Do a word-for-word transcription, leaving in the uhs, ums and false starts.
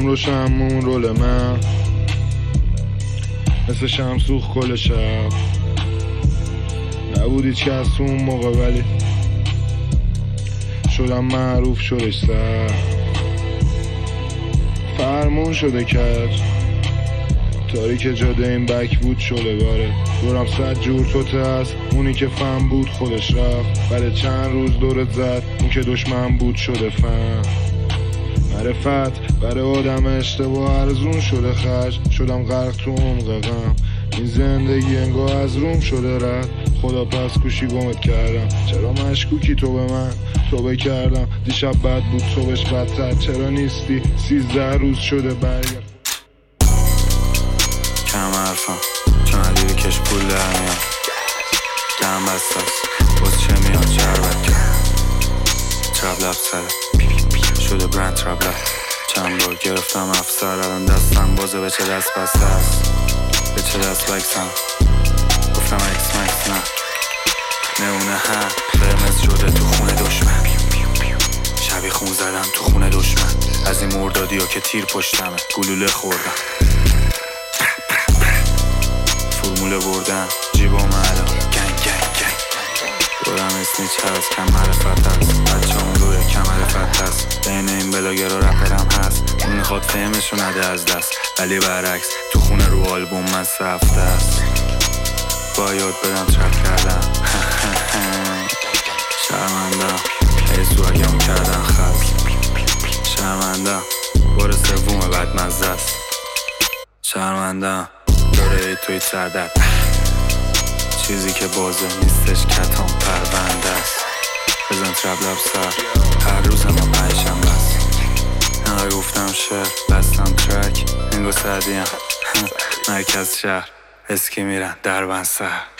شام روشنمون رول من مثل شمسوخ کل شب نبود هیچ کس تو اون موقع ولی شدم معروف شدش سر فرمون شده کج تاریک جاده این بک بود شده باره دورم صد جور توته هست اونی که فهم بود خودش رفت بعد چند روز دورت زد اون که دشمن بود شده فهم معرفت برای آدم اشتباه ارزون شده خرج شدم غرق تو عمق غم این زندگی انگار از روم شده رد خدا پس کوشی گمت کردم چرا مشکوکی تو به من توبه کردم دیشب بد بود صبحش بدتر چرا نیستی سیزده روز شده برگرد کم حرفم چون علیه کش پول در میاد دم بست است باز چه میاد چربت کرد تراب لب سره شده برند تراب لب چند بار گرفتم افسر الان دستم بازه به چه دست بسته است به چه دست بکسم گفتم اکس مکس نه نمونه هم قرمز شده تو خونه دشمن شبی خون زدم تو خونه دشمن از این مردادی ها که تیر پشتمه گلوله خوردم فرموله بردم جیبا معلوم گنگ گنگ گنگ دورم اسنیچ هست کم معرفت هست بچه اون روی کمر فت هست بین این بلاگر و رپرم هست اون میخواد فهمشو نده از دست ولی برعکس تو خونه رو آلبوم مصرفته است با یاد بدم ترک کردم شرمندم ای سوگم کردن خست شرمندم بار سوم بدمزه است شرمندم داره ای توی سردت چیزی که بازه نیستش کتام پرونده است بزن تراب لب سر هر روز ما پنجشنبه بست نقا گفتم شهر بستم ترک انگو سردیم مرکز شهر اسکی میرن در بند سر